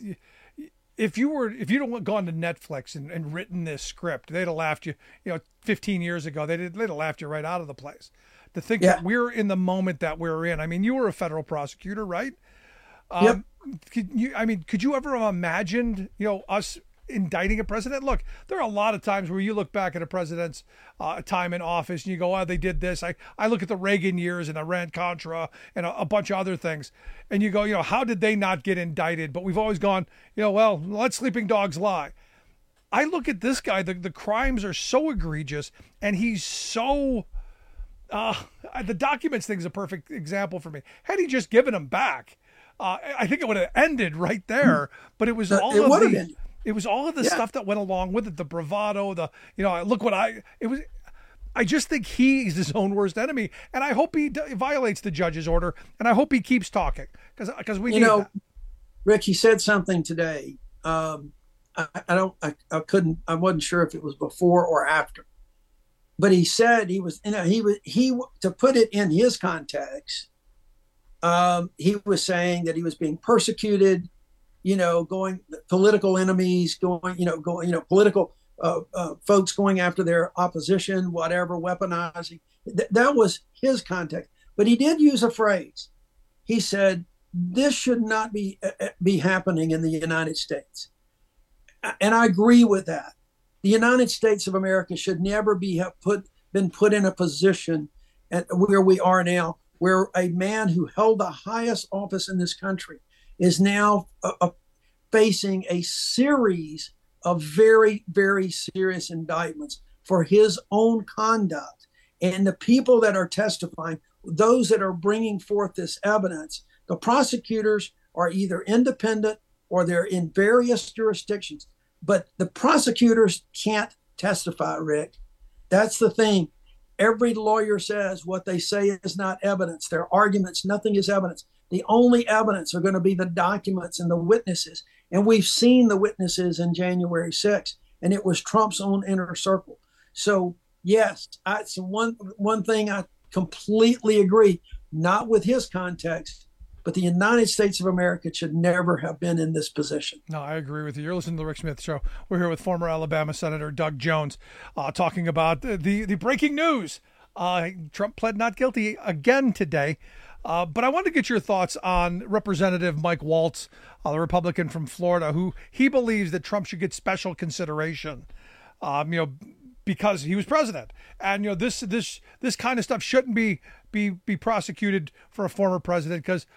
if you'd have gone to Netflix and written this script, they'd have laughed you, 15 years ago, they'd have laughed you right out of the place. To think that we're in the moment that we're in. I mean, you were a federal prosecutor, right? Yep. Could you ever have imagined, us indicting a president? Look, there are a lot of times where you look back at a president's time in office and you go, oh, they did this. I look at the Reagan years and Iran-Contra and a bunch of other things. And you go, how did they not get indicted? But we've always gone, well, let sleeping dogs lie. I look at this guy, the crimes are so egregious and he's so... the documents thing is a perfect example for me. Had he just given them back, I think it would have ended right there. But it was all of the stuff that went along with it, the bravado, I just think he's his own worst enemy, and I hope he violates the judge's order, and I hope he keeps talking because we need that. Rick, he said something today. I wasn't sure if it was before or after. But he said he to put it in his context, he was saying that he was being persecuted, going political enemies, political folks going after their opposition, whatever, weaponizing. That was his context. But he did use a phrase. He said, this should not be happening in the United States. And I agree with that. The United States of America should never been put in a position where we are now, where a man who held the highest office in this country is now facing a series of very, very serious indictments for his own conduct. And the people that are testifying, those that are bringing forth this evidence, the prosecutors are either independent or they're in various jurisdictions. But the prosecutors can't testify, Rick. That's the thing. Every lawyer says what they say is not evidence. Their arguments, nothing is evidence. The only evidence are going to be the documents and the witnesses. And we've seen the witnesses in January 6th, and it was Trump's own inner circle. So, yes, it's one thing I completely agree, not with his context, but the United States of America should never have been in this position. No, I agree with you. You're listening to the Rick Smith Show. We're here with former Alabama Senator Doug Jones talking about the breaking news. Trump pled not guilty again today. But I wanted to get your thoughts on Representative Mike Waltz, the Republican from Florida, who he believes that Trump should get special consideration, because he was president. And, this kind of stuff shouldn't be prosecuted for a former president because,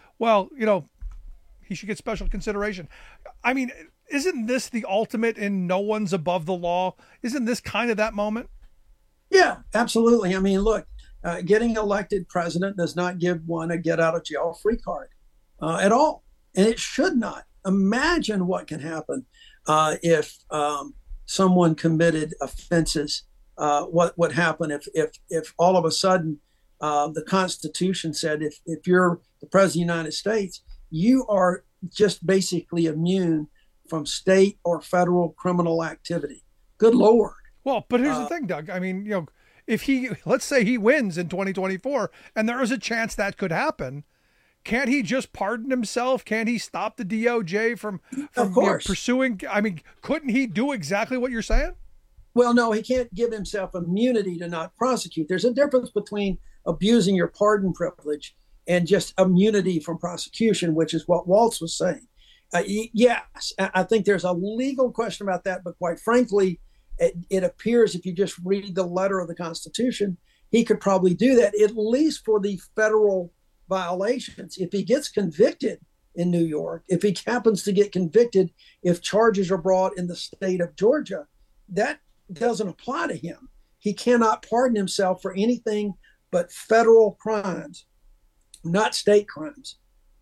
he should get special consideration. I mean, isn't this the ultimate in no one's above the law? Isn't this kind of that moment? Yeah, absolutely. I mean, look, getting elected president does not give one a get out of jail free card at all. And it should not. Imagine what can happen if someone committed offenses. What would happen if all of a sudden the Constitution said if you're the president of the United States, you are just basically immune from state or federal criminal activity. Good Lord. Well, but here's the thing, Doug. I mean, if let's say he wins in 2024, and there is a chance that could happen, can't he just pardon himself? Can't he stop the DOJ from pursuing? I mean, couldn't he do exactly what you're saying? Well, no, he can't give himself immunity to not prosecute. There's a difference between abusing your pardon privilege and just immunity from prosecution, which is what Waltz was saying. Yes, I think there's a legal question about that, but quite frankly, it appears if you just read the letter of the Constitution, he could probably do that, at least for the federal violations. If he gets convicted in New York, if he happens to get convicted, if charges are brought in the state of Georgia, that doesn't apply to him. He cannot pardon himself for anything but federal crimes, not state crimes.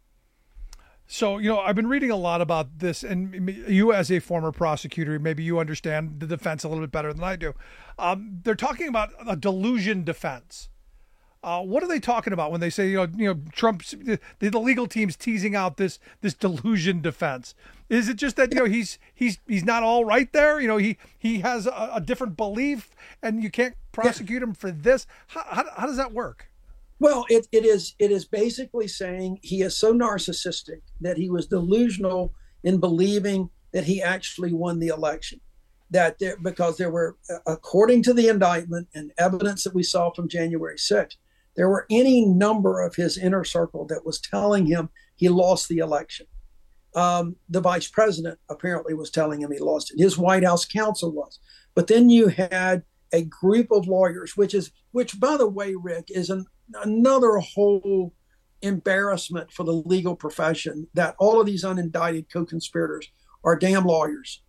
So, I've been reading a lot about this, and you as a former prosecutor, maybe you understand the defense a little bit better than I do. They're talking about a delusion defense. What are they talking about when they say, Trump's, the legal team's teasing out this delusion defense? Is it just that, he's not all right there? He has a different belief and you can't prosecute him for this. How does that work? Well, it is basically saying he is so narcissistic that he was delusional in believing that he actually won the election. Because there were, according to the indictment and evidence that we saw from January 6th, there were any number of his inner circle that was telling him he lost the election. The vice president apparently was telling him he lost it. His White House counsel was. But then you had a group of lawyers, which by the way, Rick, is another whole embarrassment for the legal profession, that all of these unindicted co-conspirators are damn lawyers.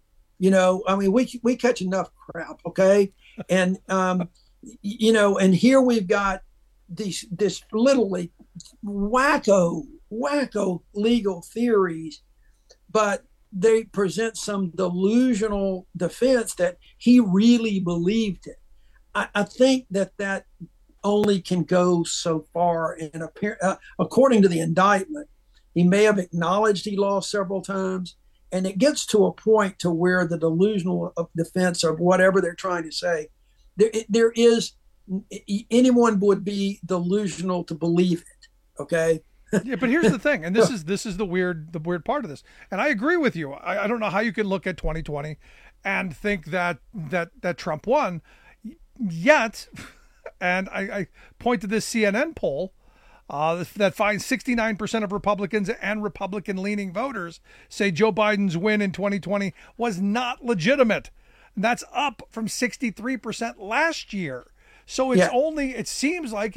We catch enough crap, okay? And and here we've got this literally wacko legal theories, but they present some delusional defense that he really believed it. I think that only can go so far. And according to the indictment, he may have acknowledged he lost several times, and it gets to a point to where the delusional defense of whatever they're trying to say, there is, anyone would be delusional to believe it. Okay. Yeah, but here's the thing, and this is the weird part of this, and I agree with you. I don't know how you can look at 2020 and think that Trump won yet. And I point to this CNN poll that finds 69% of Republicans and Republican-leaning voters say Joe Biden's win in 2020 was not legitimate. And that's up from 63% last year. So it's it seems like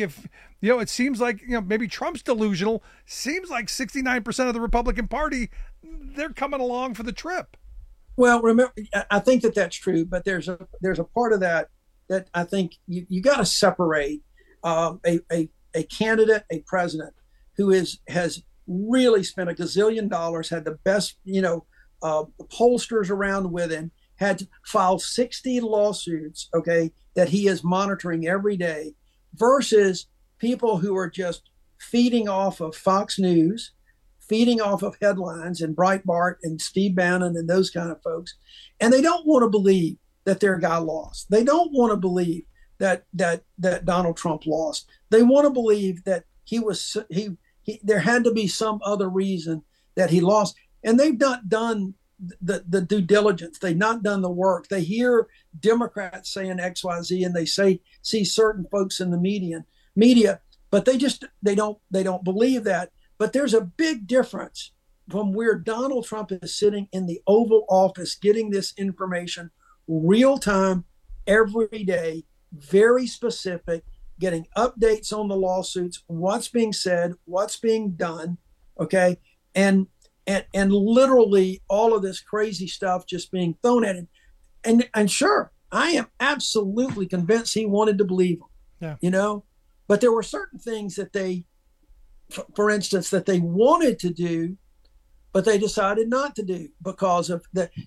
maybe Trump's delusional. Seems like 69% of the Republican Party, they're coming along for the trip. Well, remember, I think that's true, but there's a part of that I think you got to separate a candidate, a president who has really spent $1 gazillion, had the best, pollsters around with him, had to file 60 lawsuits, okay, that he is monitoring every day, versus people who are just feeding off of Fox News, feeding off of headlines and Breitbart and Steve Bannon and those kind of folks. And they don't want to believe that their guy lost. They don't want to believe that Donald Trump lost. They want to believe that there had to be some other reason that he lost. And they've not done the due diligence. They've not done the work. They hear Democrats saying XYZ, and they see certain folks in the media, but they don't believe that. But there's a big difference from where Donald Trump is sitting in the Oval Office, getting this information real time, every day, very specific, getting updates on the lawsuits, what's being said, what's being done, okay, and literally all of this crazy stuff just being thrown at him. And sure, I am absolutely convinced he wanted to believe him, but there were certain things that they, for instance, that they wanted to do, but they decided not to do because of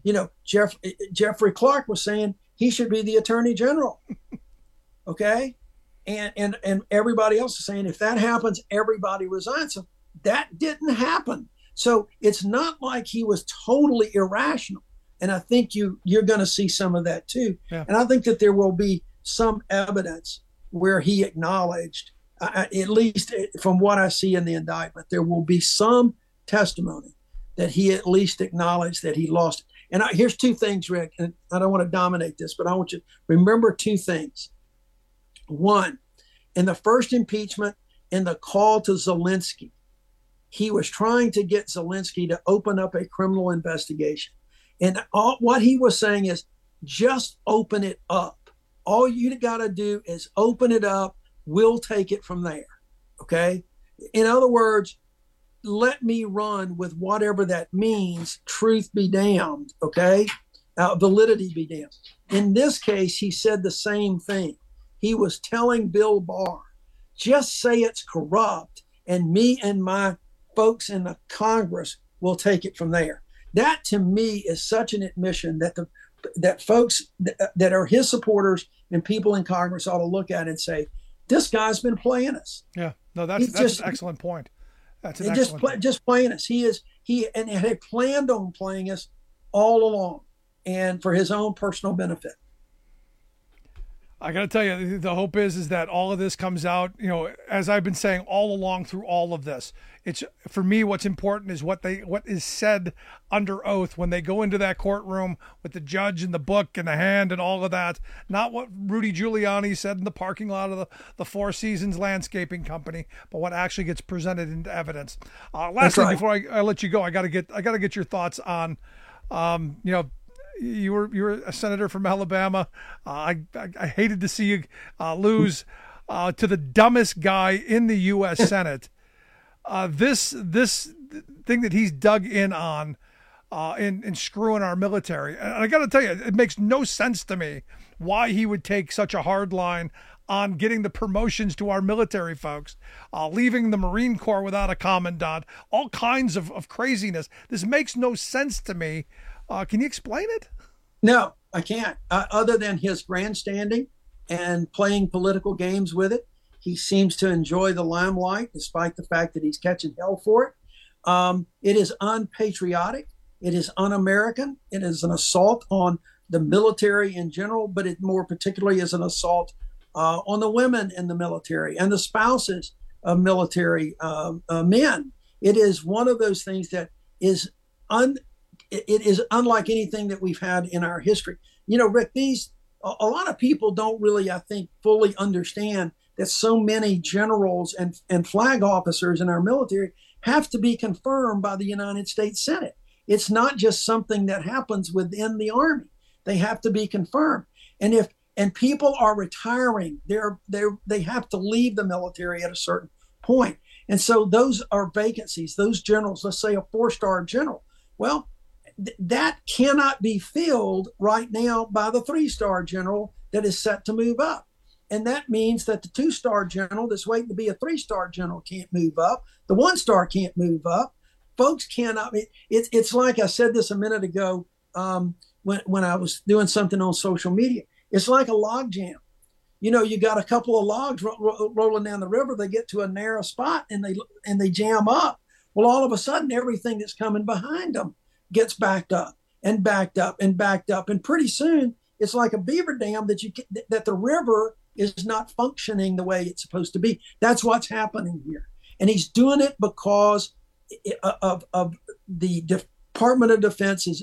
Jeffrey Clark was saying he should be the attorney general. Okay. And everybody else is saying if that happens, everybody resigns. So that didn't happen. So it's not like he was totally irrational. And I think you're going to see some of that too. Yeah. And I think that there will be some evidence where he acknowledged at least from what I see in the indictment, there will be some testimony that he at least acknowledged that he lost it. And here's two things, Rick, and I don't want to dominate this, but I want you to remember two things. One, in the first impeachment, in the call to Zelensky, he was trying to get Zelensky to open up a criminal investigation. And what he was saying is, just open it up. All you got to do is open it up. We'll take it from there. Okay? In other words, let me run with whatever that means. Truth be damned. Okay? Validity be damned. In this case, he said the same thing. He was telling Bill Barr, just say it's corrupt, and me and my folks in the Congress will take it from there. That to me is such an admission that folks that are his supporters and people in Congress ought to look at and say, this guy's been playing us. Yeah, no, that's an excellent point. That's an excellent point. Just playing us. He had planned on playing us all along, and for his own personal benefit. I got to tell you, the hope is that all of this comes out, as I've been saying all along through all of this. It's, for me, what's important is what is said under oath when they go into that courtroom with the judge and the book in the hand and all of that. Not what Rudy Giuliani said in the parking lot of the Four Seasons Landscaping Company, but what actually gets presented into evidence. Lastly, before I let you go, I got to get your thoughts on, You were a senator from Alabama. I hated to see you lose to the dumbest guy in the U.S. Senate. This thing that he's dug in on in screwing our military. And I got to tell you, it makes no sense to me why he would take such a hard line on getting the promotions to our military folks, leaving the Marine Corps without a commandant, all kinds of craziness. This makes no sense to me. Can you explain it? No, I can't. Other than his grandstanding and playing political games with it, he seems to enjoy the limelight, despite the fact that he's catching hell for it. It is unpatriotic. It is un-American. It is an assault on the military in general, but it more particularly is an assault on the women in the military and the spouses of military men. It is one of those things that is it is unlike anything that we've had in our history. Rick, a lot of people don't really, I think, fully understand that so many generals and flag officers in our military have to be confirmed by the United States Senate. It's not just something that happens within the Army. They have to be confirmed. And people are retiring. They have to leave the military at a certain point. And so those are vacancies. Those generals, let's say a 4-star general. Well, that cannot be filled right now by the 3-star general that is set to move up. And that means that the 2-star general that's waiting to be a 3-star general can't move up. The 1-star can't move up. Folks cannot. It's like I said this a minute ago when I was doing something on social media. It's like a log jam. You got a couple of logs rolling down the river. They get to a narrow spot and they jam up. Well, all of a sudden, everything that's coming behind them gets backed up and backed up and backed up. And pretty soon it's like a beaver dam that the river is not functioning the way it's supposed to be. That's what's happening here. And he's doing it because of the Department of Defense's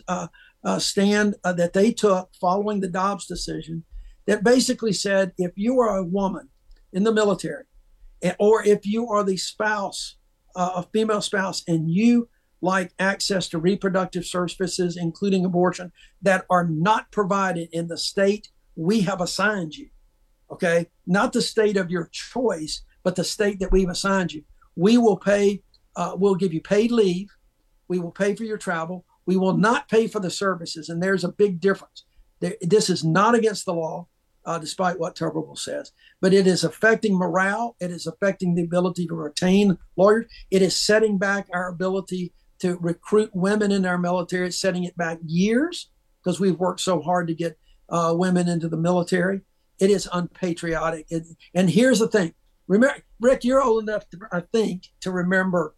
stand that they took following the Dobbs decision that basically said, if you are a woman in the military, or if you are the spouse, a female spouse, and you like access to reproductive services, including abortion, that are not provided in the state we have assigned you, okay? Not the state of your choice, but the state that we've assigned you. We will pay, we'll give you paid leave. We will pay for your travel. We will not pay for the services. And there's a big difference. This is not against the law, despite what Tuberville says, but it is affecting morale. It is affecting the ability to retain lawyers. It is setting back our ability to recruit women in our military. It's setting it back years because we've worked so hard to get women into the military. It is unpatriotic. And here's the thing. Remember, Rick, you're old enough, I think, to remember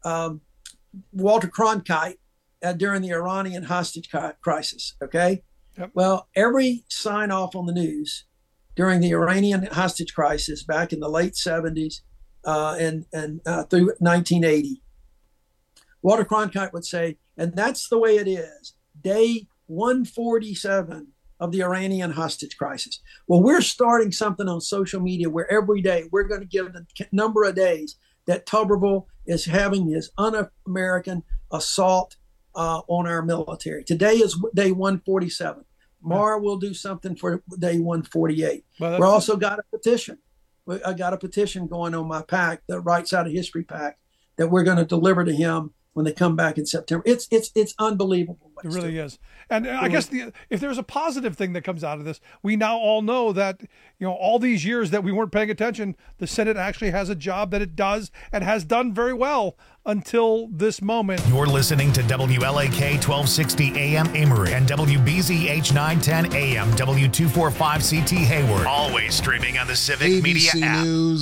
Walter Cronkite during the Iranian hostage crisis, okay? Yep. Well, every sign off on the news during the Iranian hostage crisis back in the late 70s and through 1980. Walter Cronkite would say, and that's the way it is, day 147 of the Iranian hostage crisis. Well, we're starting something on social media where every day we're going to give the number of days that Tuberville is having this un-American assault on our military. Today is day 147. Tomorrow we'll do something for day 148. We're also got a petition. I got a petition going on my PAC, the Right Side of History PAC, that we're going to deliver to him when they come back in September. It's unbelievable. It really is. And I guess if there's a positive thing that comes out of this, we now all know that, all these years that we weren't paying attention, the Senate actually has a job that it does and has done very well until this moment. You're listening to WLAK 1260 AM Amory and WBZH 910 AM W245CT Hayward. Always streaming on the Civic ABC Media app. News.